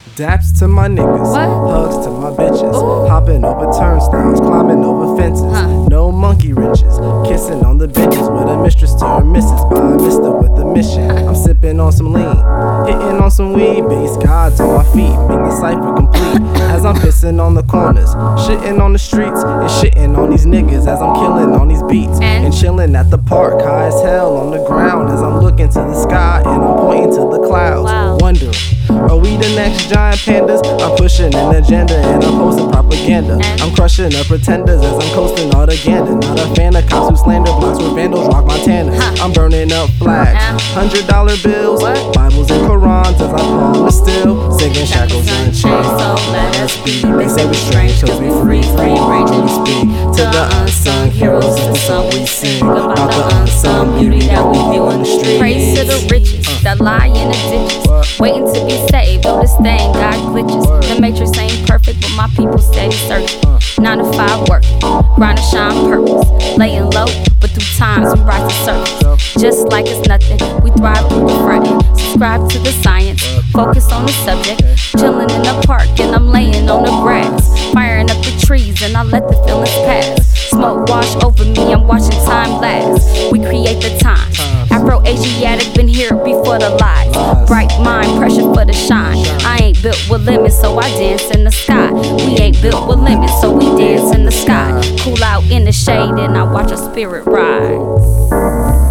Daps to my niggas, hugs to my bitches, hopping over turnstiles, climbing over fences, no monkey wrenches, kissing on the benches with a mistress to her missus by a mister with a mission. I'm sipping on some lean, hitting on some weed, base gods on my feet, make the cipher complete as I'm pissing on the corners, shitting on the streets, and shitting on these niggas as I'm killing on these beats, and chilling at the park, high as hell on the ground as I'm looking to the sky and I'm pointing to the clouds, wondering, are we the next giant pandas? I'm pushing an agenda and I'm posting propaganda. I'm crushing the pretenders as I'm coasting all the gander. Not a fan of cops who slander blocks where vandals rock Montana. I'm burning up flags, $100 bills, Bibles and Qurans as I palm the still, singing shackles and chains. So let us be. They say we're strange cause we free range and we speak to the unsung heroes. It's the song we sing about the unsung beauty that we view on the street. Praise to the riches that lie in the ditches, waiting to be saved. On this thing, God glitches. The matrix ain't perfect, but my people steady searching. 9 to 5 working, grind and shine purpose. Laying low, but through times we rise to surface. Just like it's nothing, we thrive through the frontin'. Subscribe to the science, focus on the subject. Chilling in the park and I'm laying on the grass, firing up the trees and I let the feelings pass. Smoke wash over me, I'm watching time last. We create the time. Afro-Asiatic, been here before the lies. Bright mind, pressure for the shine. I ain't built with limits, so I dance in the sky. We ain't built with limits, so we dance in the sky. Cool out in the shade and I watch our spirit rise.